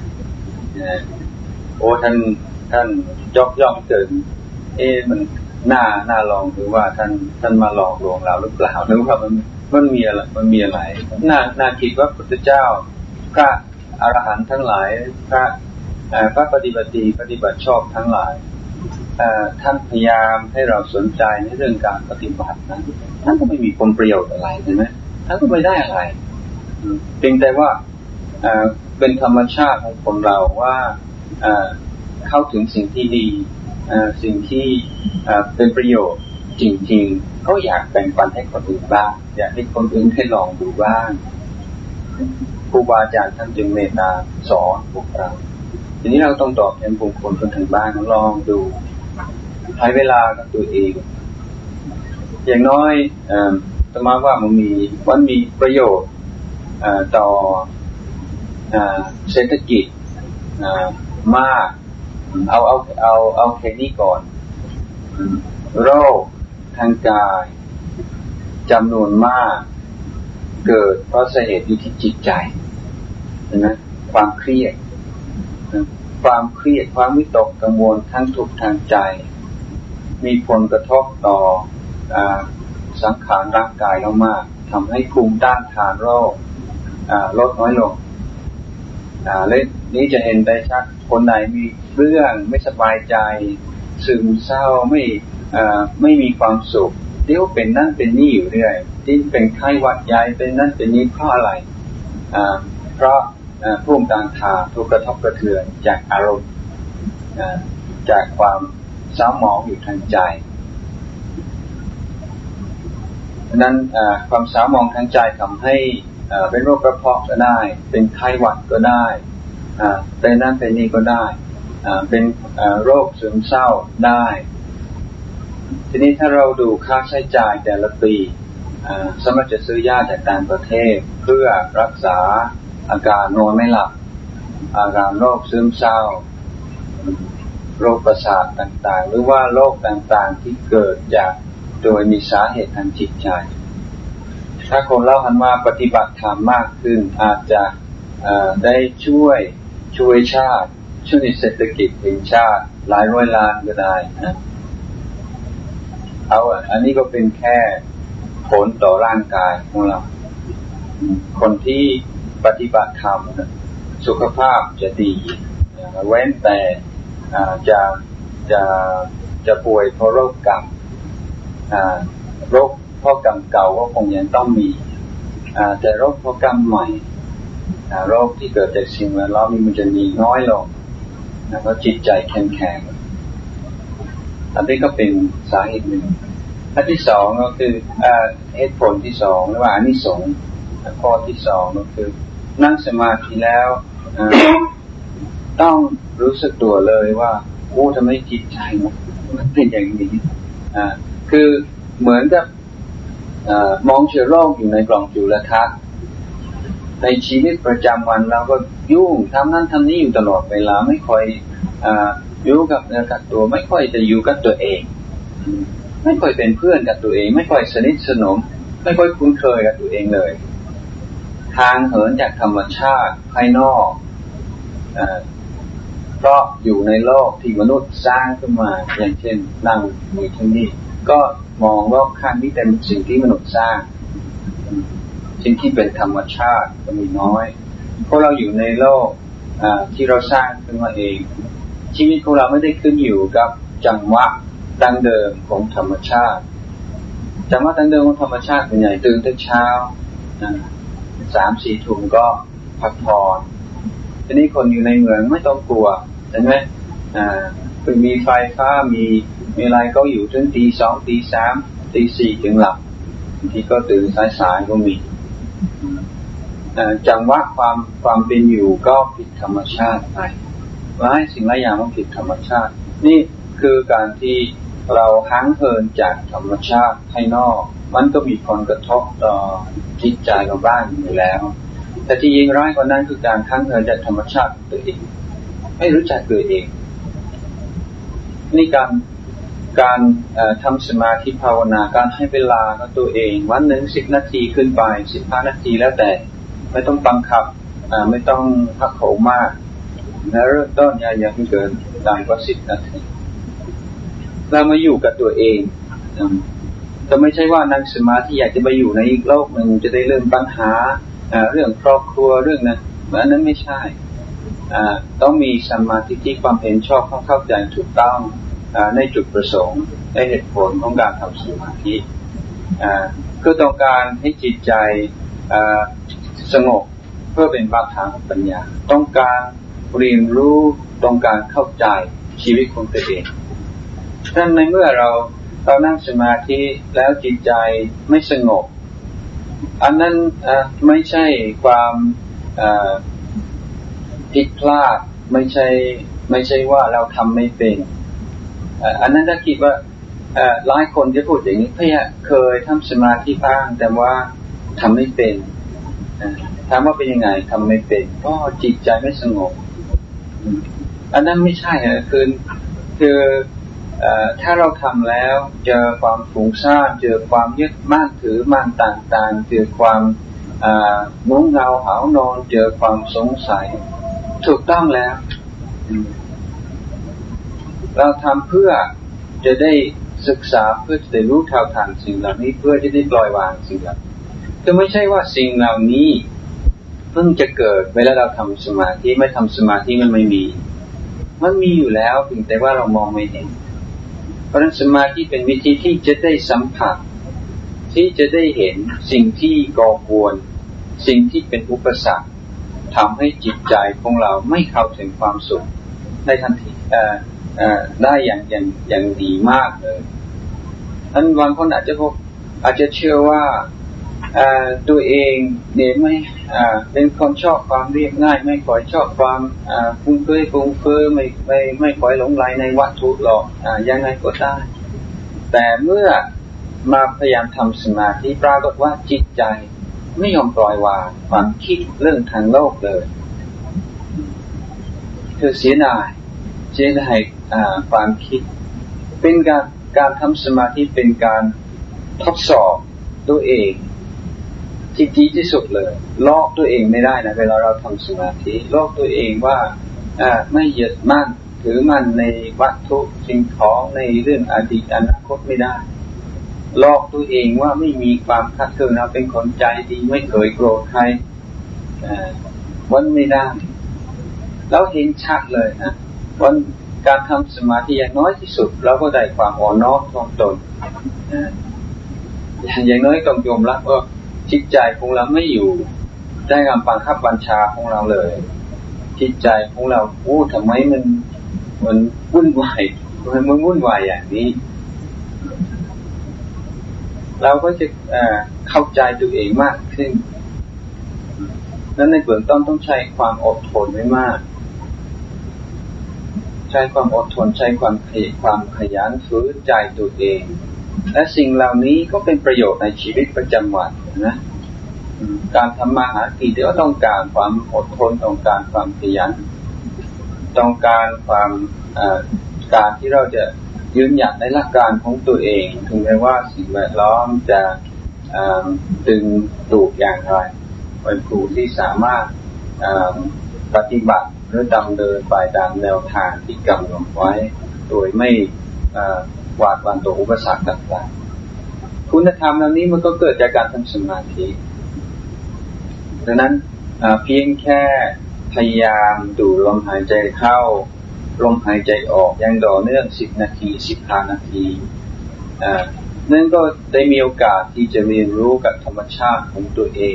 ท่านยกย่องเกินมันน่าลองหรือว่าท่านมาหลอกลวงเราหรือเปล่าหรือว่ามันมีอะไรน่าคิดว่าพุทธเจ้าพระอรหันต์ทั้งหลายพระปฏิบัติชอบทั้งหลายท่านพยายามให้เราสนใจในเรื่องการปฏิบัตินั้นท่านก็ไม่มีผลประโยชน์อะไรใช่ไหมท่านก็ไม่ได้อะไรเพียงแต่ว่าเป็นธรรมชาติของคนเราว่าเข้าถึงสิ่งที่ดีสิ่งที่เป็นประโยชน์จริงๆก็อยากแบ่งปันให้คนอื่นบ้างอยากให้คนอื่นได้ลองดูบ้างครูบาอาจารย์ท่านจึงเมตตาสอนพวกเราทีนี้เราต้องตอบแทนบุคคลคนทางบ้านลองดูใช้เวลากับตัวเองอย่างน้อยสมมติว่ามันมีประโยชน์ต่อเศรษฐกิจมากเอาแค่นี้ก่อนโรคทางกายจำนวนมากเกิดเพราะสาเหตุอยู่ที่จิตใจเห็นไหมความเครียดความวิตกกังวลทั้งทุกข์ทางใจมีผลกระทบต่อสังขารร่างกายเรามากทำให้ภูมิต้านทานโรคลดน้อยลงและนี้จะเห็นได้ชัดคนไหนมีเรื่องไม่สบายใจซึมเศร้าไม่มีความสุขเดี๋ยวเป็นนั่นเป็นนี่อยู่เรื่อยที่เป็นไข้หวัดใหญ่เป็นนั่นเป็นนี่เพราะอะไรเพราะภูมิต้านทานถูกกระทบกระเทือนจากอารมณ์จากความเศร้าหมองอยู่ทางใจนั้นความเศร้าหมองทางใจทำให้เป็นโรคกระเพาะก็ได้เป็นไข้หวัดก็ได้เป็นนั่นเป็นนี่ก็ได้เป็นโรคซึมเศร้าได้ทีนี้ถ้าเราดูค่าใช้จ่ายแต่ละปีสมมติจะซื้อยาจากต่างประเทศเพื่อรักษาอาการนอนไม่หลับอาการโรคซึมเศร้าโรคประสาทต่างๆหรือว่าโรคต่างๆที่เกิดจากโดยมีสาเหตุทางจิตใจถ้าคนเราหันมาปฏิบัติธรรมมากขึ้นอาจจะได้ช่วยชาติช่วยเศรษฐกิจแห่งชาติหลายร้อยล้านก็ได้นะอันนี้ก็เป็นแค่ผลต่อร่างกายของเราคนที่ปฏิบัติธรรมสุขภาพจะดีเว้นแต่จะป่วยเพราะโรคกรรมโรคเพราะกรรมเก่าก็คงยังต้องมีแต่โรคเพราะกรรมใหม่โรคที่เกิดจากสิ่งแวดล้อมมันจะมีน้อยลงเพราะจิตใจแข็งแรงอันนี้ก็เป็นสาเหตุหนึ่งอันที่สองก็คือเหตุผลที่สองหรือว่าอานิสงส์ข้อที่สองก็คือนั่งสมาธิแล้วต้องรู้สึกตัวเลยว่าโอ้ทำไมจิตใจมันเป็นอย่างนี้คือเหมือนกับมองเชื้อโรคอยู่ในกล่องจุลทรรศน์ในชีวิตประจำวันเราก็ยุ่งทำนั่นทำนี้อยู่ตลอดเวลาไม่ค่อยอยู่กับเนื้อกับตัวไม่ค่อยจะอยู่กับตัวเองไม่ค่อยเป็นเพื่อนกับตัวเองไม่ค่อยสนิทสนมไม่ค่อยคุ้นเคยกับตัวเองเลยทางเหินจากธรรมชาติภายนอกเพราะอยู่ในโลกที่มนุษย์สร้างขึ้นมาอย่างเช่นนั่งอยู่ที่นี่ก็มองรอบข้างนี่เป็นสิ่งที่มนุษย์สร้างสิ่งที่เป็นธรรมชาติก็มีน้อยเพราะเราอยู่ในโลกที่เราสร้างขึ้นมาเองชีวิตของเราไม่ได้ขึ้นอยู่กับจังหวะดั้งเดิมของธรรมชาติจังหวะดั้งเดิมของธรรมชาติเป็นใหญ่ตื่นแต่เช้า3-4 ทุ่มก็พักผ่อนทีนี้คนอยู่ในเมืองไม่ต้องกลัวเห็นไหมคือมีไฟฟ้ามีอะไรก็อยู่ถึงตี 2 ตี 3 ตี 4ถึงหลับบางทีก็ตื่นสายๆก็มีจังหวะความเป็นอยู่ก็ผิดธรรมชาติไปหลายสิ่งหลายอย่างมันผิดธรรมชาตินี่คือการที่เราห่างเหินจากธรรมชาติภายนอกมันก็มีผลกระทบต่อจิตใจเราบ้างอยู่แล้วแต่ที่ยิ่งร้ายกว่านั้นคือการห่างเหินจากธรรมชาติตัวเองไม่รู้จักตัวเองนี่การทำสมาธิภาวนาการให้เวลากับตัวเองวันหนึ่ง10 นาทีขึ้นไป15 นาทีแล้วแต่ไม่ต้องบังคับไม่ต้องหักโหมมากและเริ่มต้นอย่าให้เกินต่ำกว่า10 นาทีเรามาอยู่กับตัวเองแต่ไม่ใช่ว่านั่งสมาธิอยากจะไปอยู่ในอีกโลกหนึ่งจะได้เรื่องปัญหาเรื่องครอบครัวเรื่องนั้นอันนั้นไม่ใช่ต้องมีสมาธิที่ความเห็นชอบเข้าใจถูกต้องในจุดประสงค์ในเหตุผลของการทำสมาธิคือต้องการให้จิตใจสงบเพื่อเป็นบาทางของปัญญาต้องการเรียนรู้ต้องการเข้าใจชีวิตของตัวเองฉะนั้นในเมื่อเรานั่งสมาธิแล้วจิตใจไม่สงบอันนั้นไม่ใช่ความผิดพลาดไม่ใช่ว่าเราทำไม่เป็นอันนั้นถ้าคิดว่าหลายคนจะพูดอย่างนี้เคยทำสมาธิบ้างแต่ว่าทำไม่เป็นถามว่าเป็นยังไงทำไม่เป็นเพราะจิตใจไม่สงบอันนั้นไม่ใช่คือถ้าเราทำแล้วเจอความฟุ้งซ่านเจอความยึดมั่นถือมั่นต่างๆเจอความง่วงเหงาหาวนอนเจอความสงสัยถูกต้องแล้วเราทำเพื่อจะได้ศึกษาเพื่อจะได้รู้เท่าทันสิ่งเหล่านี้เพื่อจะได้ปล่อยวางสิ่งเหล่านี้ก็ไม่ใช่ว่าสิ่งเหล่านี้เพิ่งจะเกิดเวลาเราทำสมาธิไม่ทำสมาธิมันไม่มีอยู่แล้วเพียงแต่ว่าเรามองไม่เห็นเพราะฉะนั้นสมาธิเป็นวิธีที่จะได้สัมผัสที่จะได้เห็นสิ่งที่ก่อกวนสิ่งที่เป็นอุปสรรคทำให้จิตใจของเราไม่เข้าถึงความสุขได้ทันทีได้อย่างดีมากเลยอันบางคนอาจจะเชื่อว่าตัวเองเนี่ยไม่เป็นคนชอบความเรียบง่ายไม่ค่อยชอบความฟุ้งเฟ้อไม่ค่อยหลงไหลในวัตถุหรอกยังไงก็ได้แต่เมื่อมาพยายามทำสมาธิปรากฏว่าจิตใจไม่ยอมปล่อยวางความคิดเรื่องทางโลกเลยคือเสียดายความคิดเป็นการทำสมาธิเป็นการทดสอบตัวเองที่ดีที่สุดเลยลอกตัวเองไม่ได้นะเวลาเราทำสมาธิลอกตัวเองว่าไม่ยึดมั่นถือมั่นในวัตถุสิ่งของในเรื่องอดีตอนาคตไม่ได้ลอกตัวเองว่าไม่มีความขัดเคืองเราเป็นคนใจดีไม่เคยโกรธใครวันไม่ได้แล้วเห็นชัดเลยนะวันการทำสมาธิอย่างน้อยที่สุดเราก็ได้ความอ่อนน้อมถ่อมตนอย่างน้อยต้องยอมรับว่าจิตใจของเราไม่อยู่ได้การบังคับบัญชาของเราเลยจิตใจของเราทำไมมันวุ่นวายอย่างนี้เราก็จะเข้าใจตัวเองมากขึ้นนั้นในเบื้องต้นต้องใช้ความอดทนไม่มากใช้ความอดทนใช้ความขยันฝืนใจตัวเองและสิ่งเหล่านี้ก็เป็นประโยชน์ในชีวิตประจำวันนะการทำมาหากินเดี๋ยวต้องการความอดทนต้องการความขยันต้องการความการที่เราจะยืนหยัดในหลักการของตัวเองถึงแม้ว่าสิ่งแวดล้อมจะดึงดูดอย่างไรเป็นผู้ที่สามารถปฏิบัติหรือดำเนินไปตามแนวทางที่กำหนดไว้โดยไม่หวาดหวั่นต่ออุปสรรคต่างๆคุณธรรมเหล่านี้มันก็เกิดจากการทำสมาธิดังนั้นเพียงแค่พยายามดูลมหายใจเข้าลมหายใจออกอย่างต่อเนื่อง10 นาที 15 นาทีนั่นก็ได้มีโอกาสที่จะเรียนรู้กับธรรมชาติของตัวเอง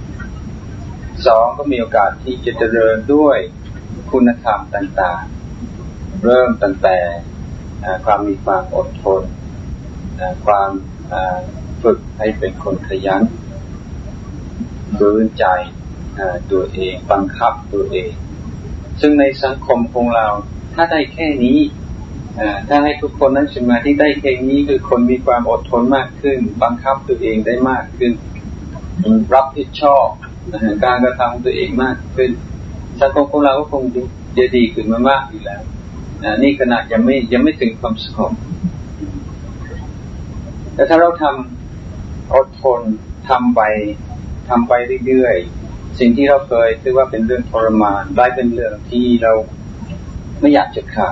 2ก็มีโอกาสที่จะเจริญด้วยคุณธรรมต่างๆเริ่มตั้งแต่ความมีความอดทนความฝึกให้เป็นคนขยันฝืนใจตัวเองบังคับตัวเองซึ่งในสังคมของเราถ้าได้แค่นี้ถ้าให้ทุกคนนั่งสมาธิได้แค่นี้คือคนมีความอดทนมากขึ้นบังคับตัวเองได้มากขึ้นรับผิดชอบการกระทำตัวเองมากขึ้นสังคมของเราก็คงจะดีขึ้นมากอยู่แล้วนี่ขนาดยังไม่ถึงความสงบแต่ถ้าเราทำอดทนทำไปเรื่อยๆสิ่งที่เราเคยคิดว่าเป็นเรื่องทรมานได้เป็นเรื่องที่เราไม่อยากจะขาด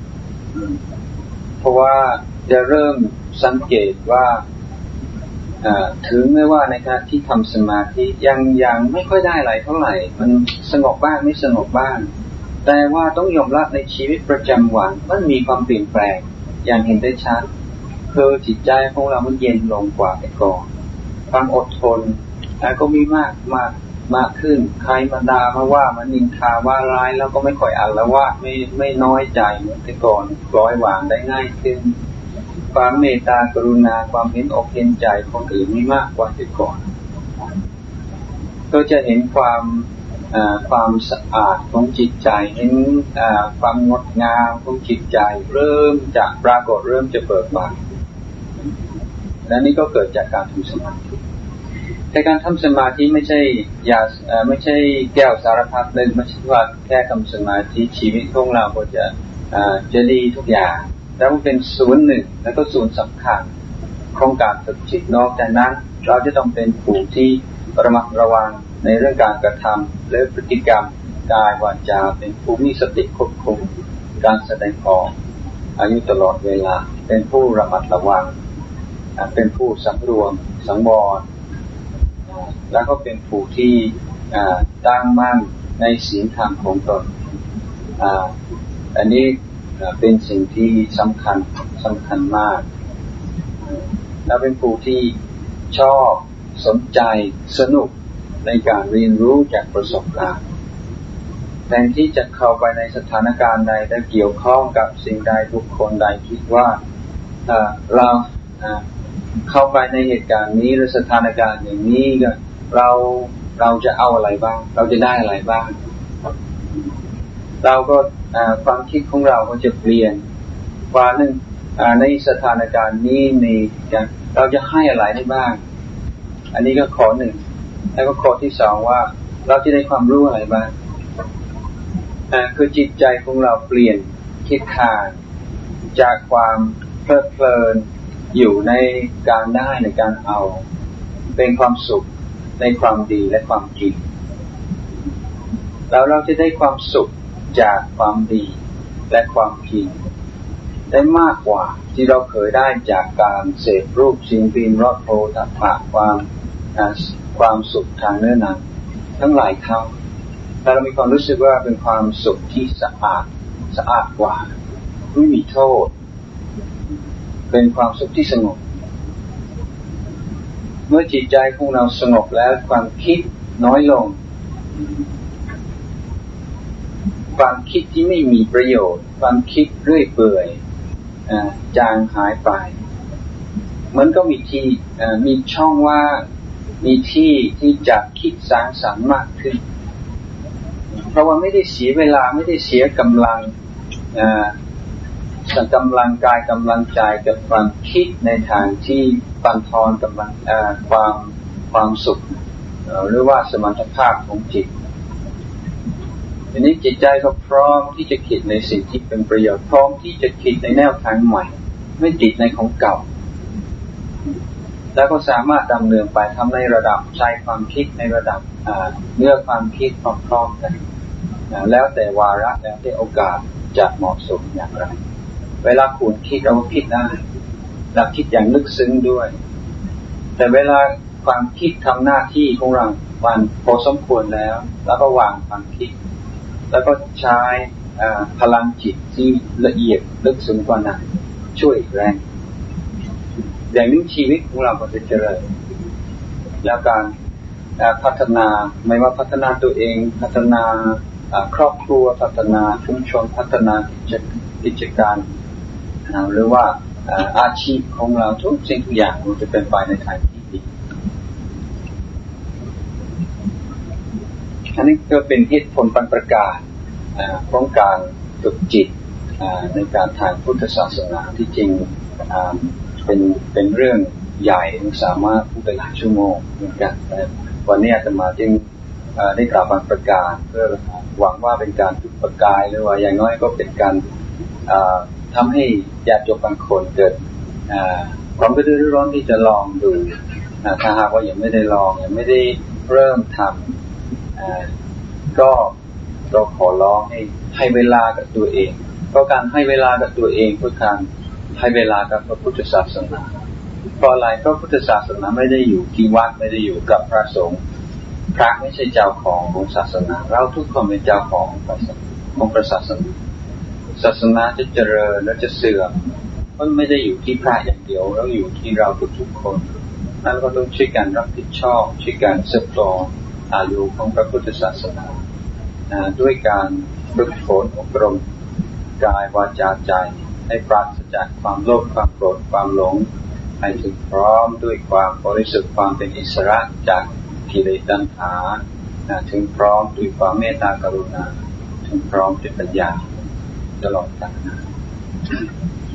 เพราะว่าจะเริ่มสังเกตว่าถึงแม้ว่าในขณะที่ทำสมาธิยังไม่ค่อยได้อะไรเท่าไหร่มันสงบบ้างไม่สงบบ้างแต่ว่าต้องยอมรับในชีวิตประจำวันมันมีความเปลี่ยนแปลงอย่างเห็นได้ชัดคือจิตใจของเรามันเย็นลงกว่าแต่ก่อนความอดทนก็มีมากขึ้นใครมาด่ามาว่ามันนินทาว่าร้ายแล้วก็ไม่ค่อยอ่านแล้วว่าไม่น้อยใจเหมือนแต่ก่อนปล่อยวางได้ง่ายขึ้นความเมตตากรุณาความเห็นอกเห็นใจคนอื่นมีมากกว่าแต่ก่อนก็จะเห็นความสะอาดของจิตใจเห็นความงดงามของจิตใจเริ่มจะปรากฏเริ่มจะเบิกบานและนี่ก็เกิดจากการทำสมาธิแต่การทำสมาธิไม่ใช่แก้วสารพัดเลยไม่ใช่ว่าแค่ทำสมาธิชีวิตของเราก็จะดีทุกอย่างแล้วมันเป็นส่วนหนึ่งแล้วก็ส่วนสำคัญของการฝึกจิตนอกจากนั้นเราจะต้องเป็นผู้ที่ระมัดระวังในเรื่องการกระทำและพฤติกรรมกายวาจาเป็นผู้มีสติควบคุมการแสดงออกอยู่ตลอดเวลาเป็นผู้ระมัดระวังเป็นผู้สำรวมสังวรแล้วก็เป็นผู้ที่ตั้งมั่นในศีลธรรมของตนอันนี้เป็นสิ่งที่สำคัญมากและเป็นผู้ที่ชอบสนใจสนุกในการเรียนรู้จากประสบการณ์แทนที่จะเข้าไปในสถานการณ์ใดและเกี่ยวข้องกับสิ่งใดบุคคลใดคิดว่าเราเข้าไปในเหตุการณ์นี้หรือสถานการณ์อย่างนี้ก็เราจะเอาอะไรบ้างเราจะได้อะไรบ้างเราก็ความคิดของเราก็จะเปลี่ยนว่าหนึ่งในสถานการณ์นี้เราจะให้อะไรได้บ้างอันนี้ก็ข้อหนึ่งแล้วก็ข้อที่สองว่าเราจะได้ความรู้อะไรบ้างคือจิตใจของเราเปลี่ยนทิศทางจากความเพลิดเพลินอยู่ในการได้ในการเอาเป็นความสุขในความดีและความจริงแล้วเราจะได้ความสุขจากความดีและความจริงได้มากกว่าที่เราเคยได้จากการเสพรูปสิ่งพิมพ์รสโผฏฐัพพะความสุขทางเนื้อหนังทั้งหลายเท่าแต่เรามีความรู้สึกว่าเป็นความสุขที่สะอาดกว่าไม่มีโทษเป็นความสุขที่สงบเมื่อจิตใจของเราสงบแล้วความคิดน้อยลงความคิดที่ไม่มีประโยชน์ความคิดเรื่อยเปื่อยจางหายไปมันก็มีช่องว่างมีที่จะคิดสร้างสรรค์มากขึ้นเพราะว่าไม่ได้เสียเวลาไม่ได้เสียกำลังกำลังกายกำลังใจกับความคิดในทางที่บั่นทอนกำลังความสุขหรือว่าสมรรถภาพของจิตทีนี้จิตใจก็พร้อมที่จะคิดในสิ่งที่เป็นประโยชน์พร้อมที่จะคิดในแนวทางใหม่ไม่ติดในของเก่าแล้วก็สามารถดำเนินไปทำในระดับใจความคิดในระดับเนื้อความคิดพร้อมๆกันแล้วแต่วาระแล้วแต่โอกาสจะเหมาะสมอย่างไรเวลาคุณคิดเราคิดได้เราคิดอย่างลึกซึ้งด้วยแต่เวลาความคิดทำหน้าที่ของเราวันพอสมควรแล้วก็วางความคิดแล้วก็ใช้พลังจิตที่ละเอียดลึกซึ้งกว่านั้นช่วยแรงอย่างนี้ชีวิตของเราก็จะเจริญแล้วการพัฒนาไม่ว่าพัฒนาตัวเองพัฒนาครอบครัวพัฒนาชุมชนพัฒนากิจการหรือว่าอาชีพของเราทุกสิ่งทุกอย่างมันจะเป็นไปในทางที่ดีอันนี้ก็เป็นเหตุผลประกาศของการฝึกจิตในการทางพุทธศาสนาที่จริงเป็นเรื่องใหญ่สามารถพูดได้หลายชั่วโมงเหมือนกันวันนี้อาตมาจึงได้กล่าวประกาศเพื่อหวังว่าเป็นการจุดประกายหรือว่าอย่างน้อยก็เป็นการทำให้ญาติโยมบางคนเกิดความกระตือรือร้นที่จะลองดูถ้าหากว่ายังไม่ได้ลองยังไม่ได้เริ่มทำก็เราขอร้องให้เวลากับตัวเองเพราะการให้เวลากับตัวเองเพื่อการให้เวลากับพระพุทธศาสนาเพราะอะไรเพราะพุทธศาสนาไม่ได้อยู่ที่วัดไม่ได้อยู่กับพระสงฆ์พระไม่ใช่เจ้าของศาสนาเราทุกคนเป็นเจ้าของพระศาสนาศาสนาจะเจริญและจะเสื่อมมันไม่ได้อยู่ที่พระอย่างเดียวแล้วอยู่ที่เราทุกคนนั้นก็ต้องช่วยกันรับผิดชอบช่วยกันสืบต่ออายุของพระพุทธศาสนาด้วยการฝึกฝนอบรมกายวาจาใจให้ปราศจากความโลภความโกรธความหลงให้ถึงพร้อมด้วยความบริสุทธิ์ความเป็นอิสระจากกิเลสตัณหาถึงพร้อมด้วยความเมตตากรุณาถึงพร้อมด้วยปัญญาตลอดกาล